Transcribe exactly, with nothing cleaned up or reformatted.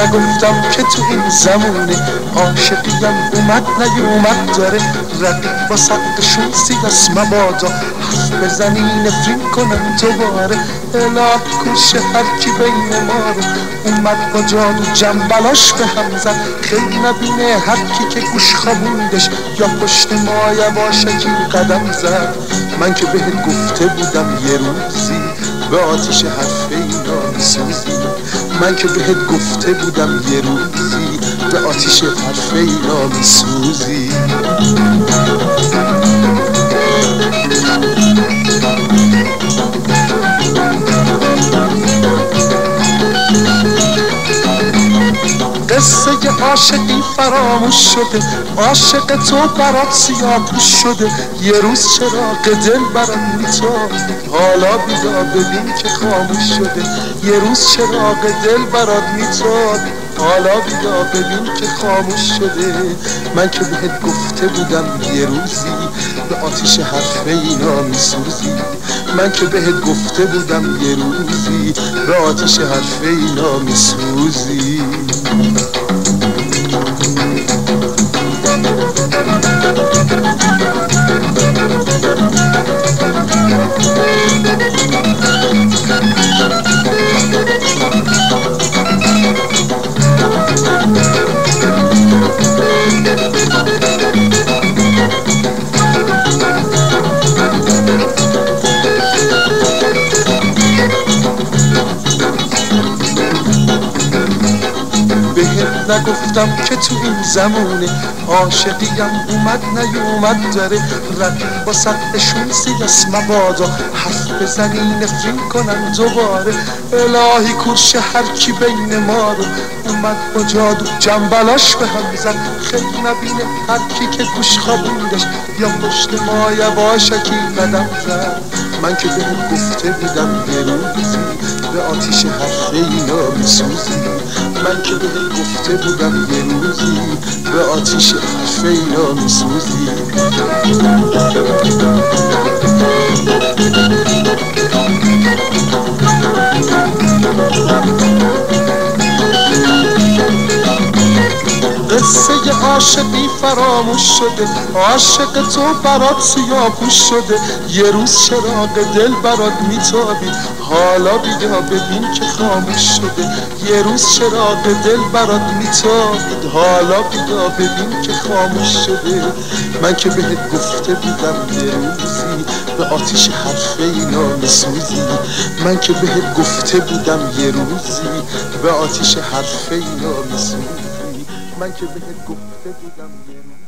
نگفتم که تو این زمونه عاشقیم اومد نیومد داره رقیب با سقشون سیاس مبادا حرف بزنی نفرین کنم دوباره الهی کشه هرکی بین ما رو اومد با جادو جنبلاش به هم زد خیلی نبینه هرکی که گوش خوابوندش یا پشت ما یواشکی قدم زد من که بهت گفته بودم یه روزی به آتیش حرف اینا میسوزی من که بهت گفته بودم یه روزی به آتیش حرف اینا میسوزی قصه عاشقی فراموش شده عاشق تو برات سیاه‌پوش شده یه روز چراغ دل برات میتاب حالا بیدار ببین که خاموش شده یه روز چراغ دل برات میتاب حالا بیدار ببین که خاموش شده من که بهت گفته بودم یه روزی به آتیش حرف اینا میسوزی من که بهت گفته بودم یه روزی به آتیش حرف اینا میسوزی نگفتم که تو این زمونه عاشقیم اومد نیومد داره رقیب با سقفشون سیاس مبادا حرف بزنی نفرین کنن دوباره الهی کورشه هرکی بین ما رو اومد با جادو جنبلاش به هم زد خیلی نبینه هرکی که گوش خوابوندش یا پشت ما یواشکی قدم زد من که بهت گفته بودم یه روزی به آتیش حرف اینا میسوزی من که بهت گفته بودم یه روزی به آتیش حرف اینا میسوزی قصه عاشقی فراموش شده عاشق تو برات سیاه‌پوش شده یه روز چراغ دل برات میتابید حالا بیا ببین که خاموش شده یه روز چراغ دل برات میتابید حالا بیا ببین که خاموش شده من که بهت گفته بودم یه روزی به آتیش حرف اینا میسوزی من که بهت گفته بودم یه روزی به آتیش حرف اینا میسوزی من که بهت گفته بودم یه روزی